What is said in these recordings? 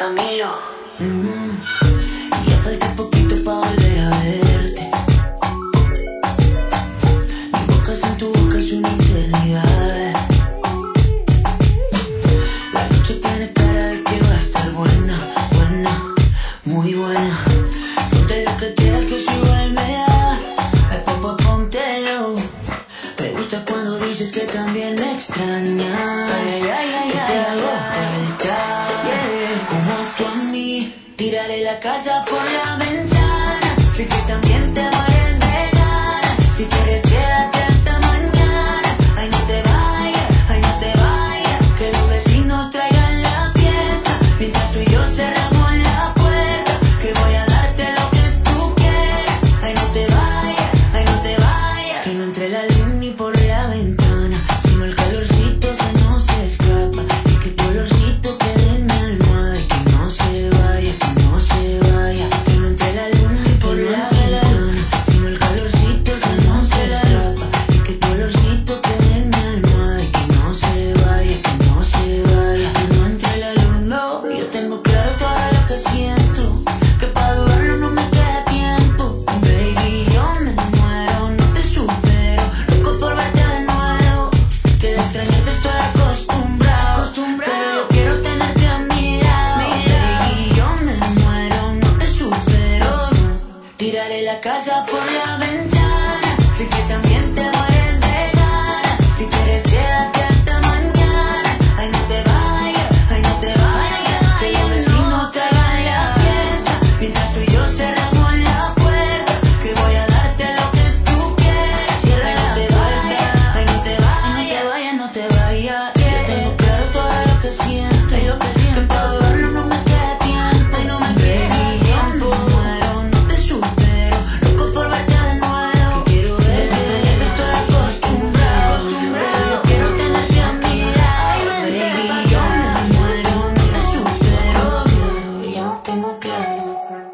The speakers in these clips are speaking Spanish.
Camilo. Ya falta poquito pa' volver a verte. Mi boca sin tu boca es una eternidad. La noche tiene cara de que va a estar buena, buena, muy buena. Ponte lo que quieras que eso igual me da. Ay, papá, póntelo. Me gusta cuando dices que también me extrañas. Que te hago falta, como tú a mí. Tiraré la casa por la ventana. Sé que también te mueres de ganas. Si quieres quédate hasta mañana. Ay, no te vayas, ay, no te vayas. Que los vecinos traigan la fiesta. Mientras tú y yo cerramos la puerta. Que voy a darte lo que tú quieras. Ay, no te vayas, ay, no te vayas. Que no entre la luz ni por la ventana, sino el calorcito se nos escapa. Y que tu olorcito quede en mi almohada. Y que no se vaya, que no se vaya. Que no entre la luz ni por la ventana, sino el calorcito se nos escapa. Y que tu olorcito quede en mi almohada. Y que no se vaya, que no se vaya. Que no entre la luz, no. Yo tengo claro todo lo que siento. Que pa' dudarlo no me queda tiempo. Baby, yo me muero, no te supero. Loco por verte de nuevo. Que de extrañarte estoy acostumbrado. Pero yo quiero tenerte a mi lado. Baby, yo me muero, no te supero. Tiraré la casa por la ventana. Sé que también te mueres de ganas. Si quieres quédate hasta mañana. Ay, no te vayas, ay, no te vayas. Que los vecinos traigan la fiesta. Mientras tú y yo cerramos la puerta. Que voy a darte lo que tú quieras. Cierra, no te vayas, ay, no te vayas, no te vayas. Yo tengo claro todo lo que siento. Que pa' dudarlo no me queda tiempo. Ay, no me queda tiempo. Muero, no te supero. Loco por verte de nuevo. Que quiero verte, que estoy acostumbrado. Pero yo quiero tenerte a mi lado. Baby, yo me muero, no te supero. Yo tengo claro.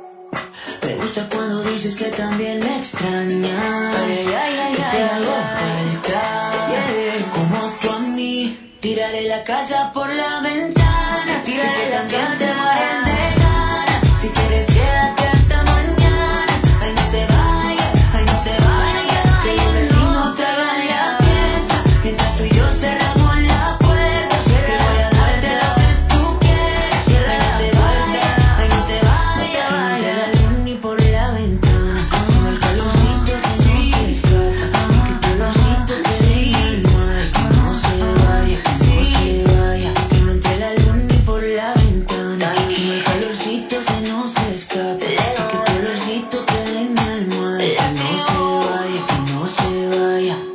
Me gusta cuando dices que también me extrañas. Que te hago falta, como tú a mí. Tiraré la casa por la ventana. Sé que también te mueres de ganas. Si quieres quédate hasta mañana. Ay, no te vayas, ay, no te vayas. Que los vecinos traigan la fiesta. Mientras tú y yo cerramos la puerta. Que voy a darte lo que tú quieras. Cierra, no te vayas, ay, no te vayas. Que no entre la luz ni por la ventana, sino el calorcito se nos escapa. Y que tu olorcito quede en mi almohada. Que no se vaya, que no se vaya. Que no entre la luz ni por la ventana, sino el calorcito se nos escapa. Y que tu olorcito quede en mi almohada. Que no se vaya, que no se vaya.